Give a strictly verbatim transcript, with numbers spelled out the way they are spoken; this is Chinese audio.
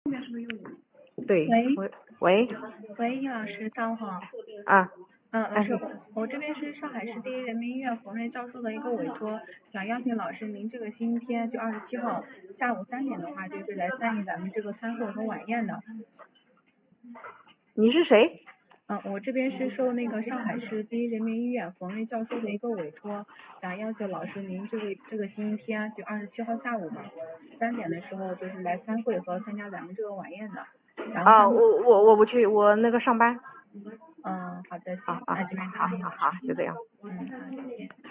对， 喂喂喂喂，易老师，上午好。 啊， 嗯，老师， 哎我这边是上海市第一人民医院冯瑞教授的一个委托，想邀请老师您这个星期天就二十七号下午三点的话，就是来参与咱们这个餐会和晚宴的。 你是谁？ 嗯，我这边是受那个上海市第一人民医院冯瑞教授的一个委托，想邀请老师您这个这个星期天就二十七号下午嘛，三点的时候就是来参会和参加咱们这个晚宴的。然后啊， 参会我我我不去，我那个上班。 嗯，好的，行， 啊啊那这边好答应了。 好好，就这样。 嗯，好，再见。